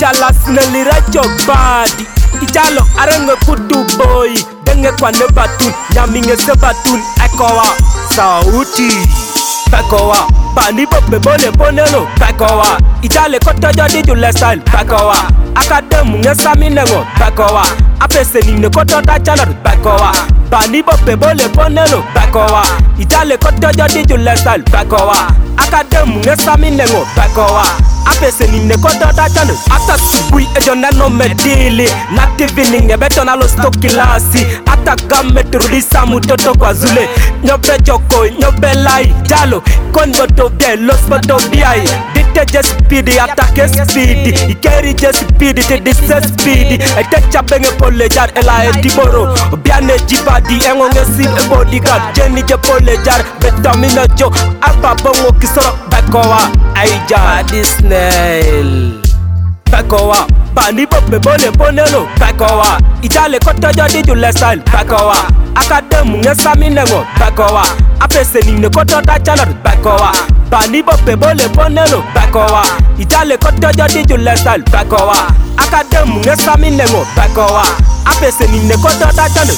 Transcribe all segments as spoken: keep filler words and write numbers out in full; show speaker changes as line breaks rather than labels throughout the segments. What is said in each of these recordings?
Ijala snelira jobadi Ijalo arenge kutu boy Denge kwa ne batun Nyaminge se batun Ekowa Sauti Pekowa Bani bobe bole bonelo Pekowa Ijale koto jodi jule style Pekowa Akademu nge sami nengo Pekowa Apese nine koto da channel Pekowa Bani bobe bole bonelo Pekowa Ijale koto jodi jule style Pekowa Akademu nge sami nengo Pekowa Apese nine koto da channel Ata subui ejona no medili Nativini nge betona lo stoki lasi Ata game turudisa mutoto kwa zule Nyobe joko, nyobe lai Jalo, kon boto bien, los boto biai Dite je speedy, atake speedy Ikeri je speedy, te dise speedy Ete chabenge pole jar, ela e diboro Biane jibadi, engo nge sim e bodyguard Jenny je pole jar, betamina jo Aba bongo kisoro, Pekowa Aija, Disney Pekowa Bani bobe bole bonelo Pekowa Ijale koto jodi jule style Pekowa Akademu nge sami nengo Pekowa Apese nine koto da channel Pekowa Bani bobe bole bonelo Pekowa Ijale koto jodi jule style Pekowa Akademu nge sami nengo Pekowa Apese nine koto da channel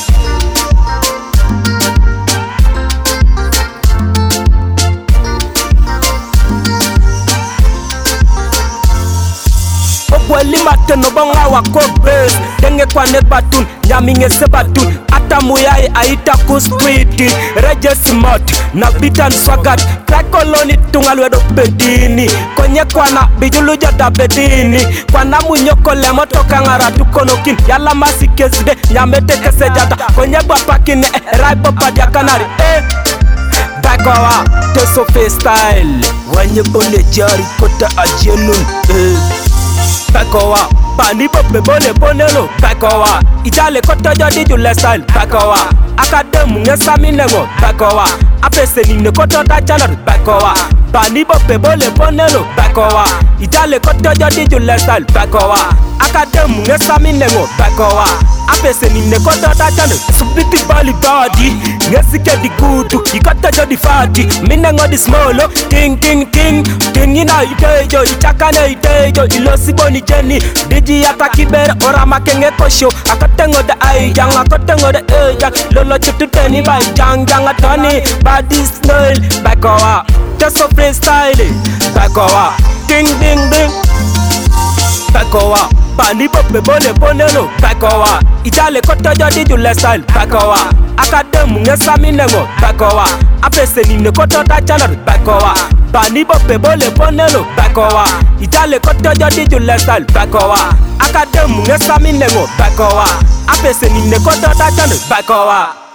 Wali mateno bonga wako base Denge kwa ne batun, nyaminge se batun Ata muyai aita kuspriti Reje simot, na bitan swagat Trakoloni tungalwedo bedini Konye kwa na bijulu jada bedini Kwa na munyoko lemo toka ngara tukonokin Yala masi keside, nyamete kese jada Konye bapakine, eh, raipo padia kanari Eh Pekowa, teso freestyle Wanye bole jari kota ajenun Eh Pekowa Bani bobe bole bonelo Pekowa Ijale koto jodi jule style Pekowa Akademu nge sami nengo Pekowa Apese nine koto da channel Pekowa Bani bobe bole bonelo Pekowa Ijale koto jodi jule style Pekowa Akademu nge sami nengo Pekowa Apese nine koto da channel Subiti bali body Nge sike di kudu Ikoto jodi fati Minengo di smolo Ting ting ting Ting ina itejo Ichakane itejo Ilosi boni jeni Diji yata kibere Ora makenge kosho Akatengo de aijang Akatengo de aijang Lolo chutu teni Bai jang jang atoni Body style Pekowa Teso freestyle Pekowa Ding ding ding Pekowa Bani bobe bole bonelo Pekowa Ijale koto jodi jule style Pekowa Akademu nge sami nengo Pekowa Apese nine koto da channel Pekowa Bani bobe bole bonelo Pekowa Ijale koto jodi jule style Pekowa Akademu nge sami nengo Pekowa Apese nine koto da channel Pekowa